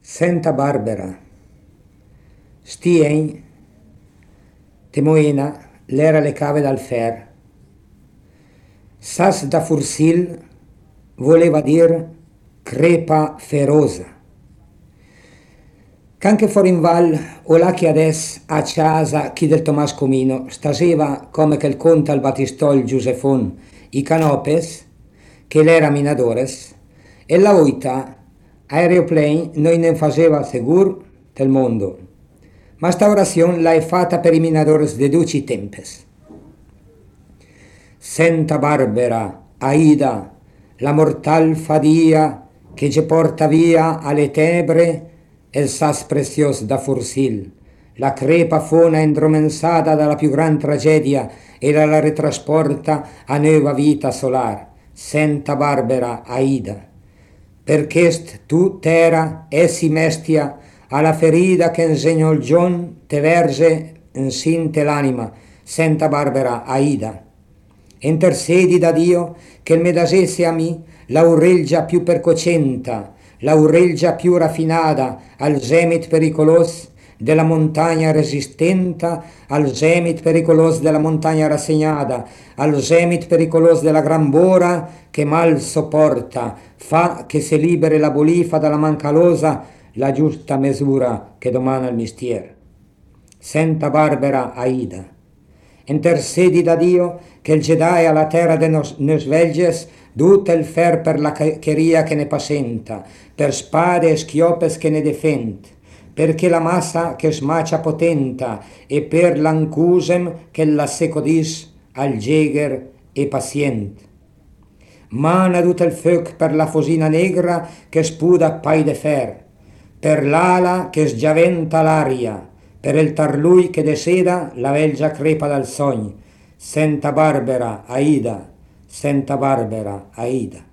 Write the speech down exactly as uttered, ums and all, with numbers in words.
Santa Barbara, stien, temoena, l'era le cave dal fer. Sas da Fursil voleva dir crepa ferosa. C'anche fuori in val, o là che adesso a casa chi del Tomas Comino staseva come che il conta al Batistol Giusefon i canopes, che l'era minadores, e la oita aeroplane noi ne faceva segur del mondo. Ma sta orazione la è fatta per i minadores de duci tempes. Santa Barbara, Aida, la mortal fadia che ci porta via alle tenebre el sas precios da Fursil, la crepa fona indromensata dalla più gran tragedia e la ritrasporta a nuova vita solar. Santa Barbara, Aida, perché tu terra essi mestia alla ferida che insegnò il giorno te verge in sinte l'anima. Santa Barbara, Aida, intercedi da Dio che il medasesse a mi l'aurelgia più percocenta, l'aurelgia più raffinata al gemit pericolos della montagna resistenta, al gemit pericolos della montagna rassegnata, al gemit pericolos della gran bora che mal sopporta, fa che se liberi la bolifa dalla mancalosa la giusta misura che domana il mistier. Santa Barbara, Aida, intercedi da Dio che il Jedi alla terra de nos, nos velges tutta il fer per la cheria che ne passenta, per spade e schiopes che ne defent, perché la massa che smacia potenta e per l'ancusem che la secodis al jeger e pacient. Mana tutta il foc per la fosina negra che spuda pai de fer, per l'ala che sgiaventa l'aria, per il tarlui che de seda la velgia crepa dal sogno. Santa Barbara, Aida, Santa Barbara, Aida.